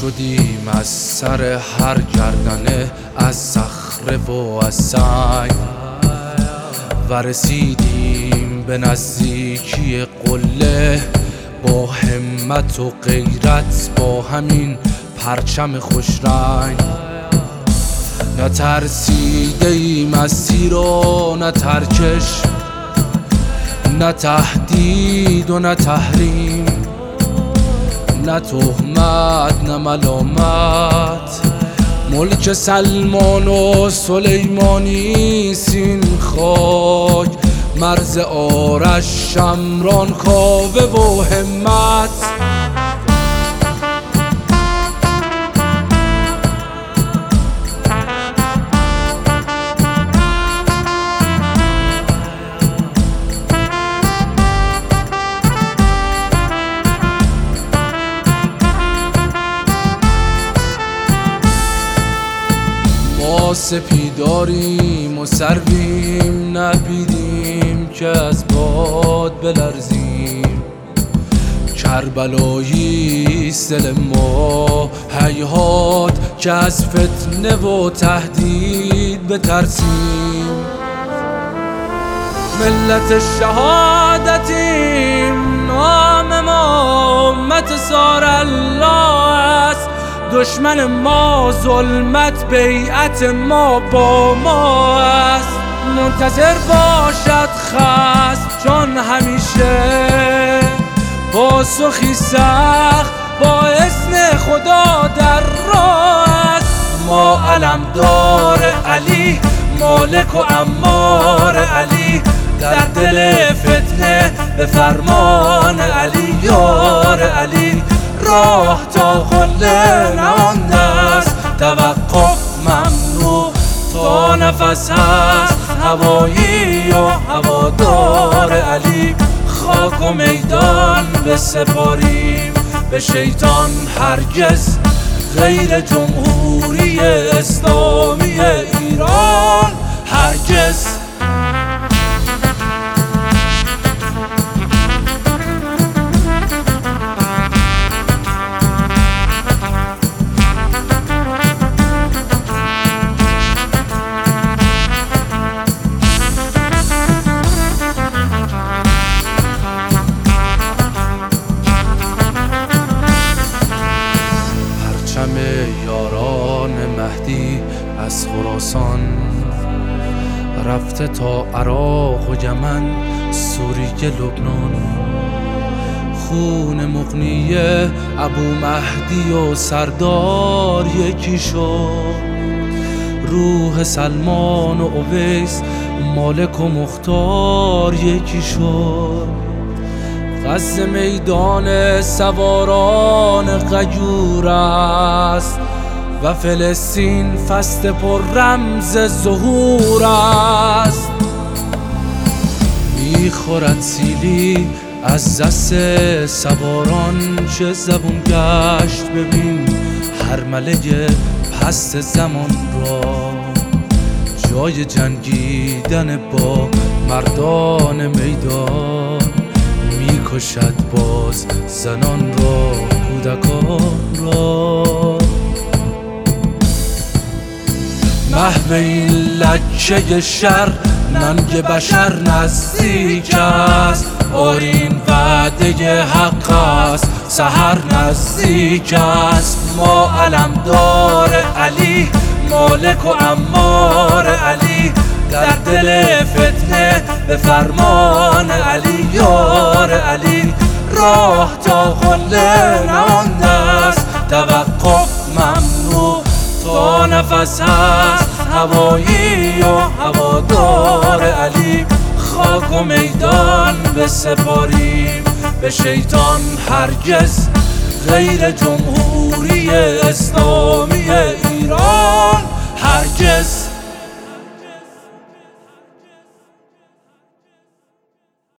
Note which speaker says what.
Speaker 1: شدیم از سر هر گردنه، از صخره و از سنگ و رسیدیم به نزدیکی قله، با همت و غیرت، با همین پرچم خوش رنگ. نترسیده ایم از تیر و نه ترکش، نه تهدید و نه تحریم، نه تهمت نه ملامت. ملک سلمان و سلیمانی سین خاک، مرز آرش شمران کاوه و همت. ما سپیداریم و سرویم، نپیدیم که از باد بلرزیم. کربلایی است دل ما، هیهات که از فتنه و تهدید بترسیم. ملت شهادتیم، نام ما امت سار الله است. دشمن ما ظلمت، بیعت ما با ما است. منتظر باشد خصم چون همیشه، پاسخی سخت با اذن خدا در راه است. ما علمدار علی، مالک و امار علی، در دل فتنه به فرمان علی. یار علی راه تا قله نمانده است، توقف ممنوع تا نفس هست. هوایی و هوادار علی، خاک و میدان بسپاریم به شیطان هرگز. غیر جمهوری اسلامی ایران هرگز. یاران مهدی از خراسان رفته تا عراق و یمن، سوریه، لبنان. خون مغنیه ابو مهدی و سردار یکی شد. روح سلمان و اویس، مالک و مختار یکی شد. غزه میدان سواران غیور است و فلسطین فصل پر رمز ظهور است. میخورد سیلی از دست سواران، چه زبون گشت ببین هر ملک پست زمان را. جای جنگیدن با مردان میدان، میکشد باز زنان را، کودکان را. محو این لکه شر، ننگ بشر نزدیک است. آرین وعده حق است، سحر نزدیک است. ما علمدار علی، مالک و امار علی، در دل فتنه به فرمان علی. یار علی راه تا قله نمانده است، توقف ممنوع تا نفس هست. هوایی و هوادار علی، خاک و میدان بسپاریم به شیطان هرگز. غیر جمهوری اسلامی ایران هرگز.